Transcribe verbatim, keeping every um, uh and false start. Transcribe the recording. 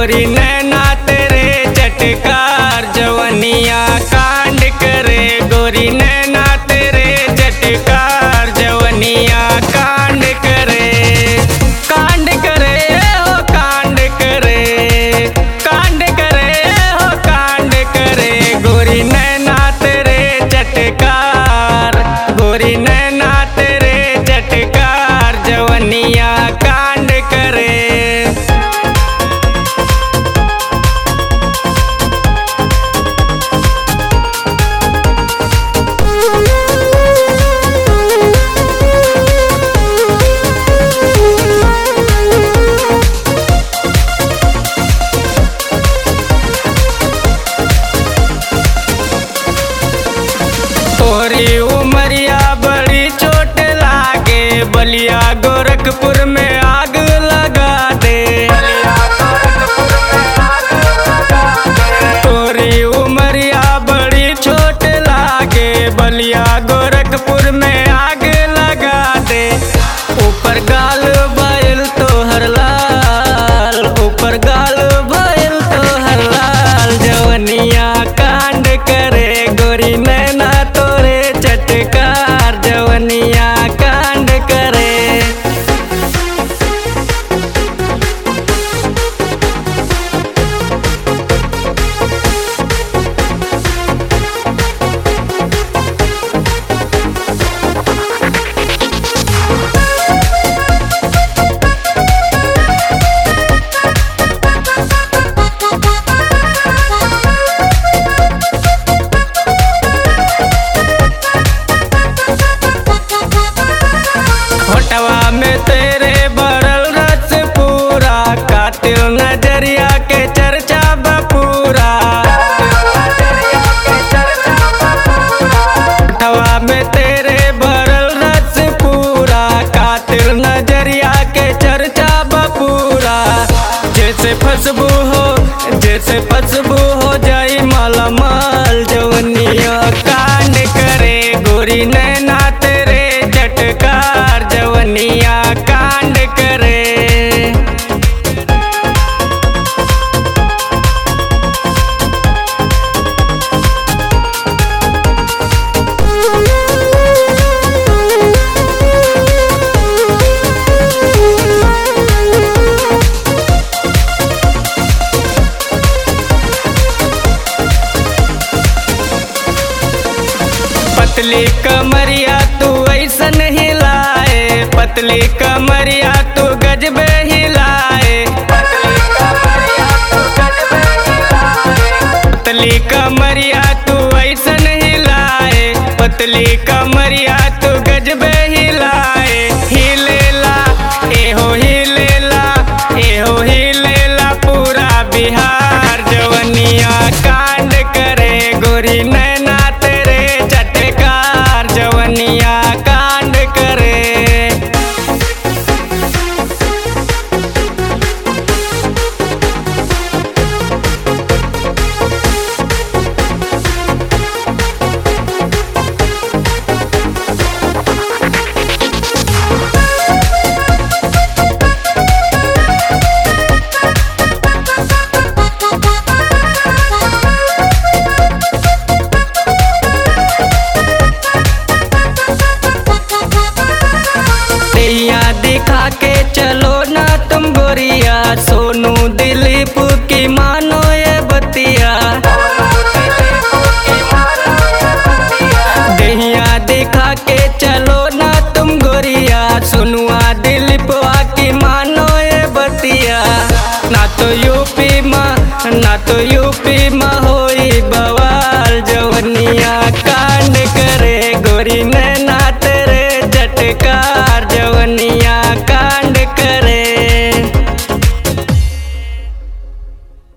गोरी नैना तेरे चटकार जवनिया कांड करे। गोरी नैना तेरे चटकार जवनिया कांड करे। कांड करे हो कांड करे, कांड करे हो कांड करे। गोरी नैना तेरे चटकार, गोरी नैना तेरे चटकार जवनिया कांड करे। तोरी उमरिया बड़ी चोट लागे, बलिया गोरखपुर में आग लगा दे। तोरी उमरिया बड़ी चोट लागे, बलिया गोरखपुर में आग लगा दे। ऊपर गाल भइल तोहर लाल, ऊपर गाल भइल तोहर लाल जवनिया कांड करे। गोरी नैना तोरे चटकार जवनिया कांड करे। होठवा में तेरे भरल रस पूरा, कातिल नजरिया के चर्चा बपूरा। होठवा में तेरे भरल रस पूरा, कातिल नजरिया के चर्चा बपूरा। जैसे फसबू हो, जैसे फसबू हो जाई माला माल जवनिया कांड करे। गोरी नैना तेरे चटकार जवनिया कांड करे। पतली कमरिया तू ऐसन हिलाए, पतली कमरिया तू गजबे हिलाए। पतली कमरिया तू ऐसन हिलाए, पतली कमरिया तू गजबे हिलाए। हिलेला एहो हिलेला, एहो हिलेला पूरा बिहार जवनिया कांड करे। गोरी नैना तेरे चटकार जवनिया कांड करे। दिखा के चलो ना तुम गोरिया, सोनू दिलीप की मानो ये बतिया। दहिया दिखा के चलो ना तुम गोरिया, सोनुआ दिलीप की मानो ये बतिया। ना तो यूपी में, ना तो यूपी में हो